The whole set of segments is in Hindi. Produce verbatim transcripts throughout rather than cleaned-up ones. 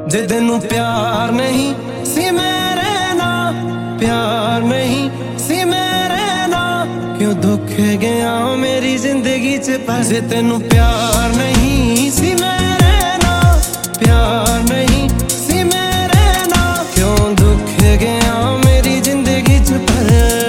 जे तेनू प्यार नहीं सी मेरे ना, प्यार नहीं सी मेरे ना, क्यों दुख गया मेरी जिंदगी च पर। जे तेनू प्यार नहीं सी मेरे ना, प्यार नहीं सी मेरे ना, क्यों दुख गया मेरी जिंदगी च पर।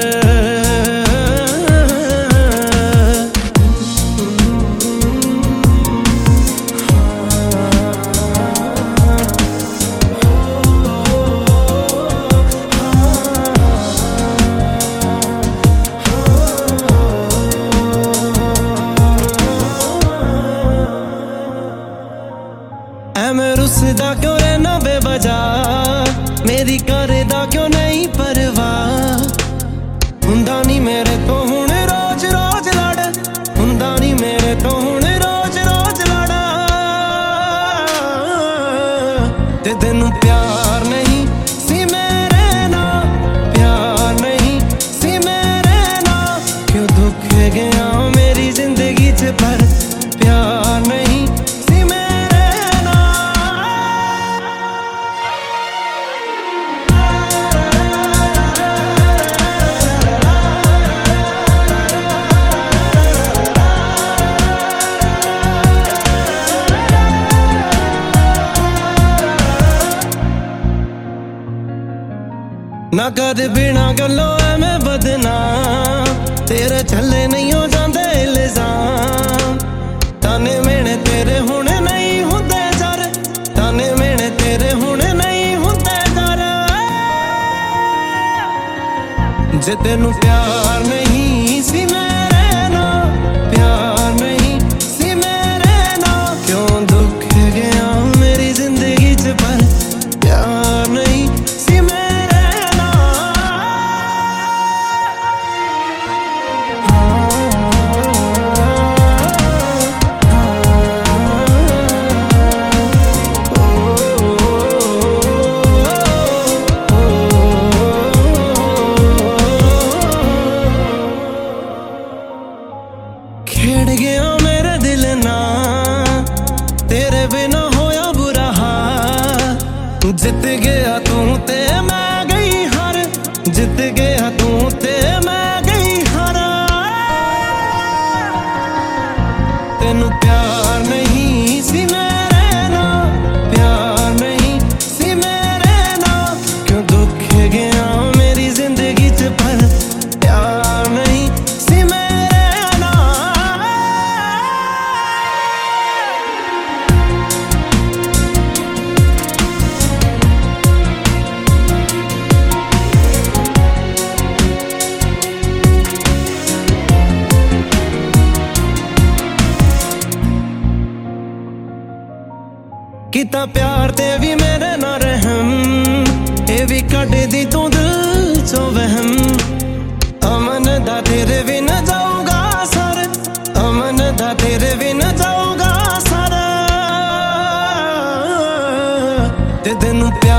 मैं रुसदा क्यों रहना बेवजह, मेरी करदा क्यों नहीं परवाह। हुंदा नहीं मेरे तो हुण रोज रोज लड़, हुंदा नहीं मेरे तो हुण रोज रोज लड़। ते तेनू प्यार नहीं सी मेरे ना, प्यार नहीं सी मेरे ना, क्यों दुख गया मेरी जिंदगी च पर। प्यार नहीं ना कर बिना गलों मैं बदना, तेरे छले नहीं हो जाते इल्जाम। ताने मेने तेरे हुणे नहीं होंदे जर, ताने मेने तेरे हुणे नहीं होंदे जर। जे तेनू प्यार नहीं सी मेरे ना, प्यार नहीं सी मेरे ना, क्यों दुख गया मेरी जिंदगी च पर। प्यार नहीं सी मेरे खेड़ गया मेरा दिल ना, तेरे बिना होया बुरा हाल। जित गया तू ते मैं गई हार, जित गया तू ते मैं गई हार। तेनू प्यार नहीं सी मेरे ना, प्यार नहीं सी मेरे ना, क्यों दुख गया मेरी जिंदगी च पर। प्यार नहीं सी मेरे किता प्यार ते भी मेरे ना रहम, ये भी कट दी तू दिल चो वहम। अमन दा तेरे भी न जाऊगा सर, अमन दा तेरे भी न जाऊगा सर। ते तेनू